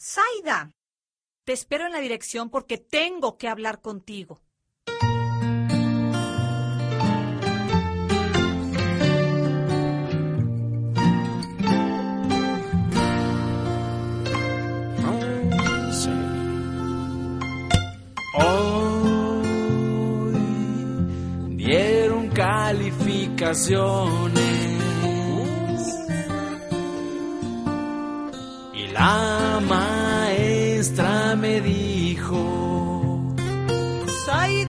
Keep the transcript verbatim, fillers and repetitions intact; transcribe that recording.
Zaida, te espero en la dirección porque tengo que hablar contigo. Hoy dieron calificaciones y la maestra me dijo: